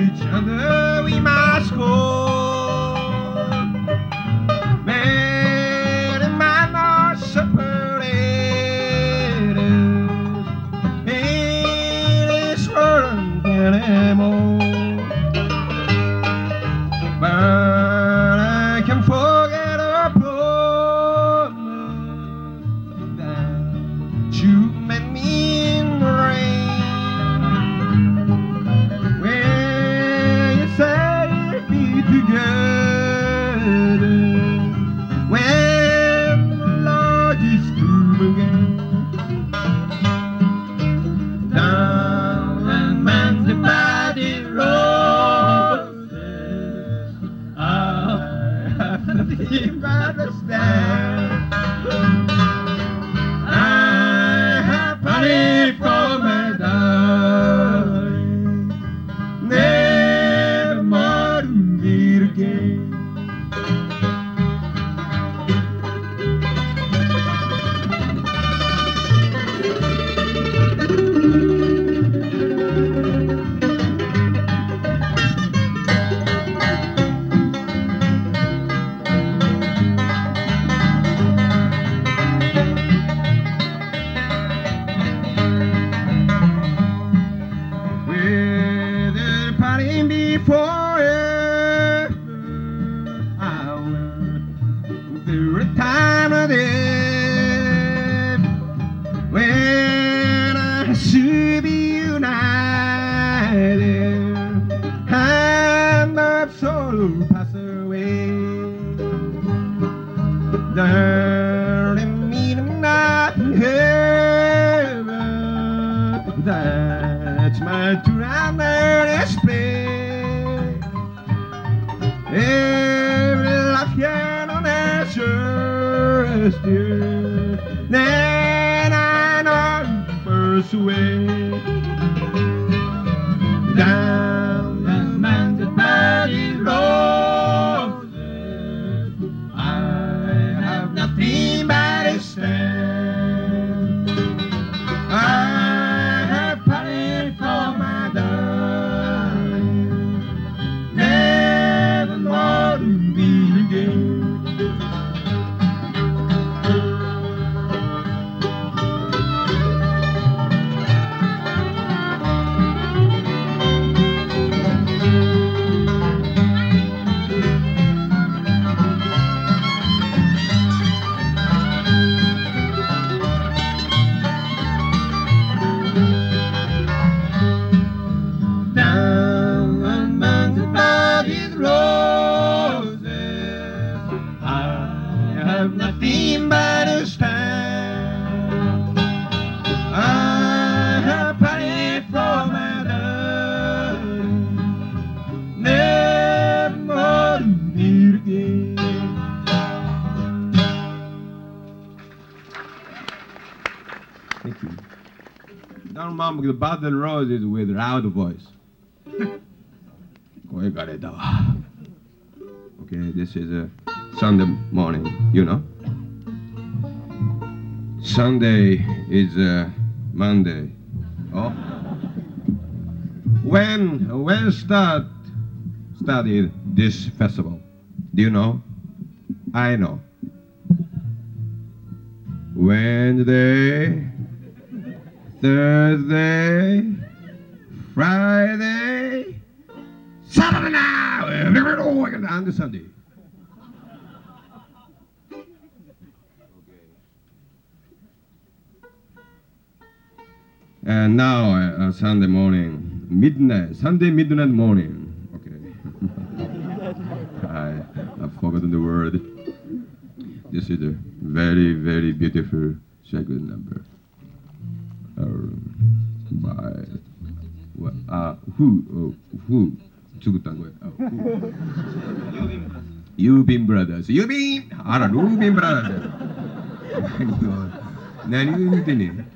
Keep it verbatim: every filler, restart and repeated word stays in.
each other we must hold. Man and man are separated in this world anymore. But I can forget a promise that you made me in the rain. When you said we'd be together, when the largest room again. Down and man's divided roses, I have nothing but to stand. I have prayed for my darling, never more to meet again. Whether parting be forever, I will through a time of death when I should be united and of sorrow pass away. Darling, meet not in heaven, that's my true and earnest play. Every life here on earth sure still, then I know first away. Down the man's body roses, I have nothing but to stand. I have prayed for my darling, never more to meet again. Down the man's body roses, I have nothing but to stand. I have prayed for my darling, never more to meet again. Thank you. Don't mom the button roses with loud voice. Okay, this is a Sunday morning, you know. Sunday is uh, Monday. Oh, when when start started this festival? Do you know? I know. Wednesday, Thursday, Friday, Saturday now, and Sunday. And now, uh, Sunday morning, midnight, Sunday midnight morning. Okay. I, I've forgotten the word. This is a very, very beautiful second number. Um, by, well, uh, who, uh, who, 죽었다는 거야? 어, 유빈 브라더스. 유빈! 알아, 루빈 브라더스. 난 이거 힘드니.